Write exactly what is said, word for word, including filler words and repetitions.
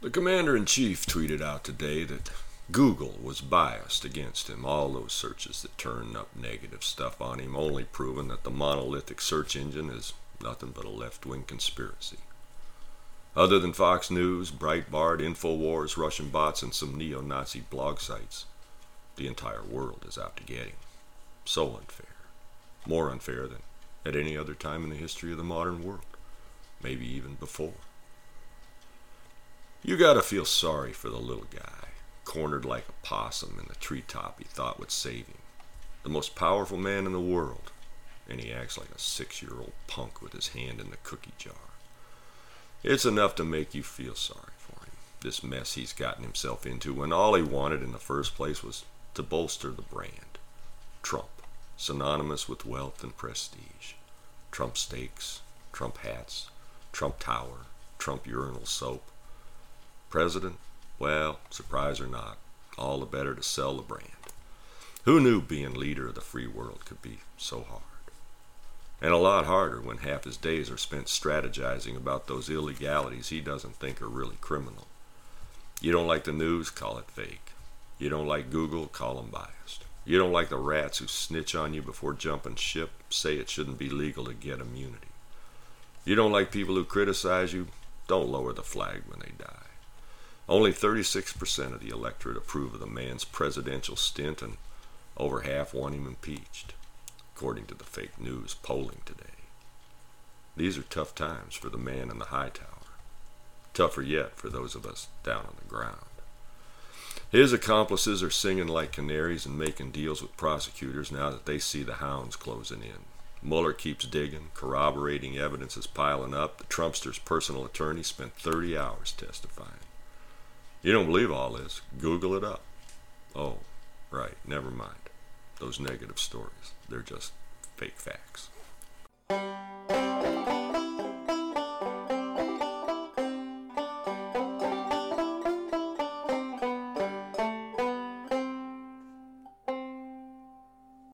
The commander-in-chief tweeted out today that Google was biased against him. All those searches that turned up negative stuff on him only proving that the monolithic search engine is nothing but a left-wing conspiracy. Other than Fox News, Breitbart, InfoWars, Russian bots, and some neo-Nazi blog sites, the entire world is out to get him. So unfair. More unfair than at any other time in the history of the modern world. Maybe even before. You gotta feel sorry for the little guy, cornered like a possum in the treetop he thought would save him. The most powerful man in the world, and he acts like a six-year-old punk with his hand in the cookie jar. It's enough to make you feel sorry for him, this mess he's gotten himself into when all he wanted in the first place was to bolster the brand. Trump, synonymous with wealth and prestige. Trump steaks, Trump hats, Trump tower, Trump urinal soap. President? Well, surprise or not, all the better to sell the brand. Who knew being leader of the free world could be so hard? And a lot harder when half his days are spent strategizing about those illegalities he doesn't think are really criminal. You don't like the news? Call it fake. You don't like Google? Call them biased. You don't like the rats who snitch on you before jumping ship? Say it shouldn't be legal to get immunity. You don't like people who criticize you? Don't lower the flag when they die. Only thirty-six percent of the electorate approve of the man's presidential stint, and over half want him impeached, according to the fake news polling today. These are tough times for the man in the high tower. Tougher yet for those of us down on the ground. His accomplices are singing like canaries and making deals with prosecutors now that they see the hounds closing in. Mueller keeps digging, corroborating evidence is piling up. The Trumpster's personal attorney spent thirty hours testifying. You don't believe all this? Google it up. Oh, right, never mind. Those negative stories, they're just fake facts.